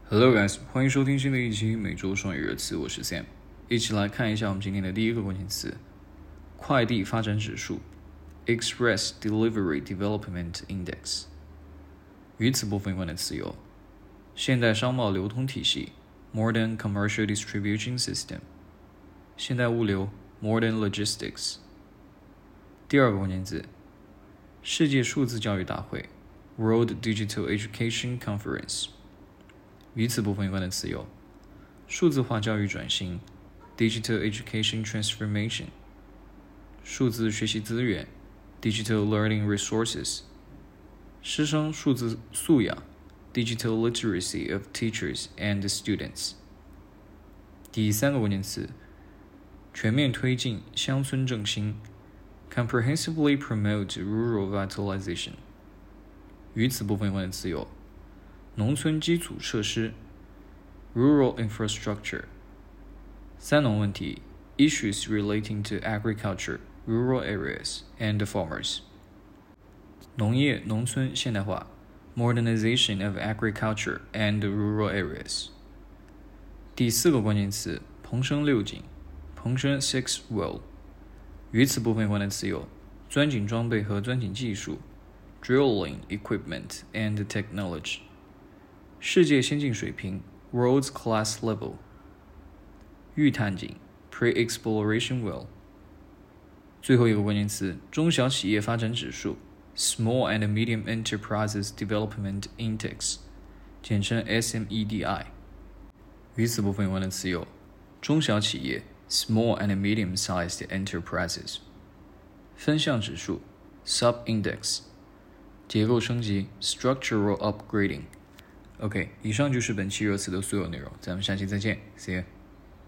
Hello guys，欢迎收听新的一期每周双语热词，我是 Sam。一起来看一下我们今天的第一个关键词：快递发展指数 （Express Delivery Development Index）。与此部分有关的词有：现代商贸流通体系 （Modern Commercial Distribution System）、现代物流 （Modern Logistics）。第二个关键字：世界数字教育大会 （World Digital Education Conference）。与此部分有关的词有：数字化教育转型 （Digital Education Transformation）、数字学习资源 （Digital Learning Resources）、师生数字素养 （Digital Literacy of Teachers and Students）。第三个关键词：全面推进乡村振兴 （Comprehensively Promote Rural Vitalization）。与此部分有关的词有：农村基础设施 Rural Infrastructure。 三农问题 Issues relating to agriculture, rural areas, and farmers。 农业农村现代化 Modernization of agriculture and rural areas。 第四个关键词蓬生六锦 Pongshen Six Well。 与此部分有关的词有钻井装备和钻井技术 Drilling Equipment and Technology。世界先进水平 World's Class Level。 预探井 Pre-Exploration Well。 最后一个关键词中小企业发展指数 Small and Medium Enterprises Development Index， 简称 SMEDI。 与此部分有关的词有中小企业 Small and Medium-Sized Enterprises， 分项指数 Sub-Index， 结构升级 Structural Upgrading。OK， 以上就是本期热词的所有内容，咱们下期再见 ，See you。